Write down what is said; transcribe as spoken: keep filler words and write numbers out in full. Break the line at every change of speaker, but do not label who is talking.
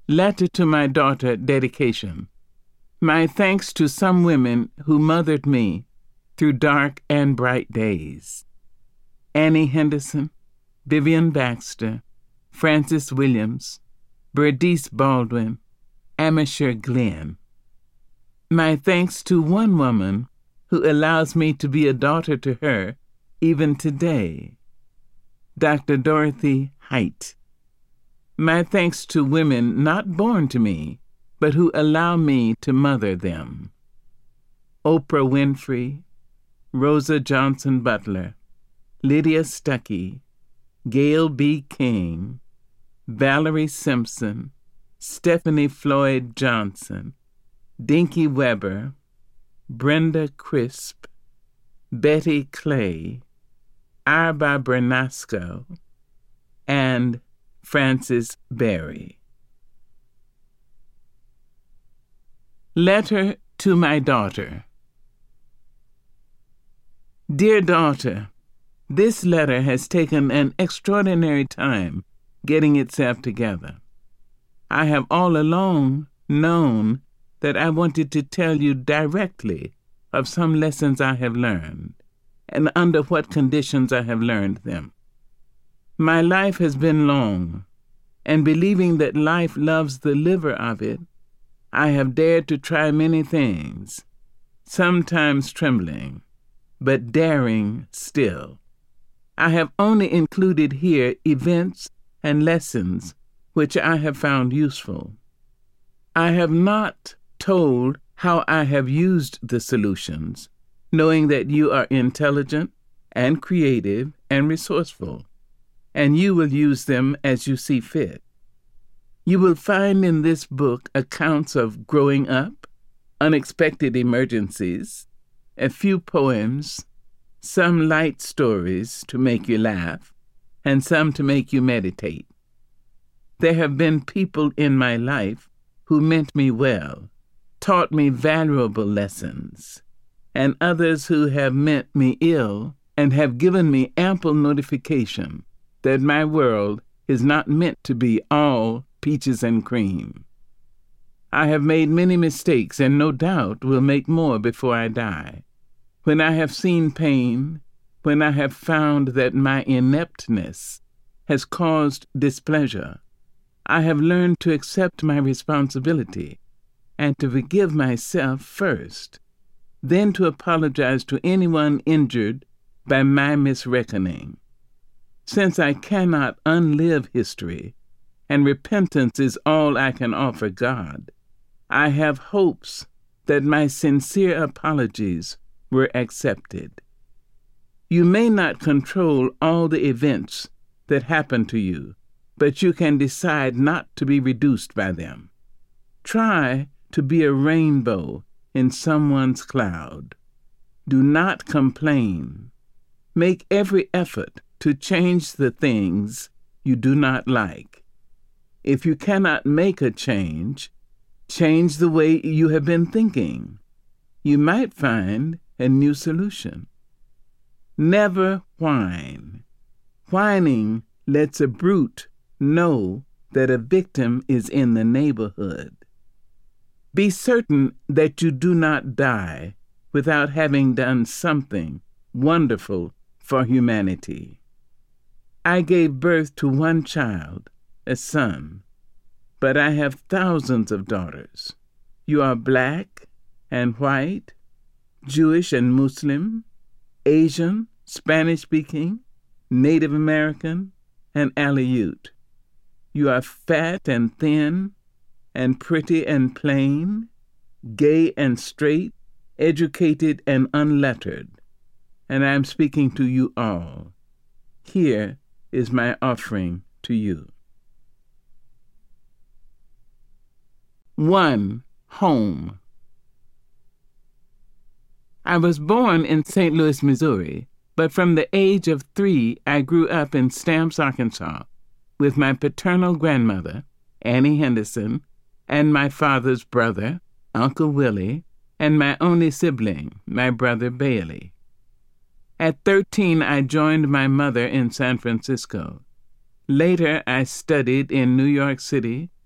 Letter to my daughter, dedication. My thanks to some women who mothered me through dark and bright days. Annie Henderson, Vivian Baxter, Frances Williams, Bernice Baldwin, Amisher Glenn. My thanks to one woman who allows me to be a daughter to her even today, Doctor Dorothy Height. My thanks to women not born to me, but who allow me to mother them. Oprah Winfrey, Rosa Johnson Butler, Lydia Stuckey, Gail B. King, Valerie Simpson, Stephanie Floyd Johnson, Dinky Weber, Brenda Crisp, Betty Clay, Arba Bernasco, and Frances Berry. Letter to my daughter. Dear daughter, this letter has taken an extraordinary time getting itself together. I have all along known that I wanted to tell you directly of some lessons I have learned and under what conditions I have learned them. My life has been long, and believing that life loves the liver of it, I have dared to try many things, sometimes trembling, but daring still. I have only included here events and lessons which I have found useful. I have not told how I have used the solutions, knowing that you are intelligent and creative and resourceful, and you will use them as you see fit. You will find in this book accounts of growing up, unexpected emergencies, a few poems, some light stories to make you laugh, and some to make you meditate. There have been people in my life who meant me well, taught me valuable lessons, and others who have meant me ill and have given me ample notification that my world is not meant to be all peaches and cream. I have made many mistakes and no doubt will make more before I die. When I have seen pain, when I have found that my ineptness has caused displeasure, I have learned to accept my responsibility and to forgive myself first, then to apologize to anyone injured by my misreckoning. Since I cannot unlive history, and repentance is all I can offer God, I have hopes that my sincere apologies were accepted. You may not control all the events that happen to you, but you can decide not to be reduced by them. Try to be a rainbow in someone's cloud. Do not complain. Make every effort to change the things you do not like. If you cannot make a change, change the way you have been thinking. You might find a new solution. Never whine. Whining lets a brute know that a victim is in the neighborhood. Be certain that you do not die without having done something wonderful for humanity. I gave birth to one child, a son, but I have thousands of daughters. You are black and white, Jewish and Muslim, Asian, Spanish-speaking, Native American, and Aleut. You are fat and thin, and pretty and plain, gay and straight, educated and unlettered, and I am speaking to you all. Here is my offering to you. One, home. I was born in Saint Louis, Missouri, but from the age of three I grew up in Stamps, Arkansas, with my paternal grandmother, Annie Henderson, and my father's brother, Uncle Willie, and my only sibling, my brother Bailey. At thirteen, I joined my mother in San Francisco. Later, I studied in New York City,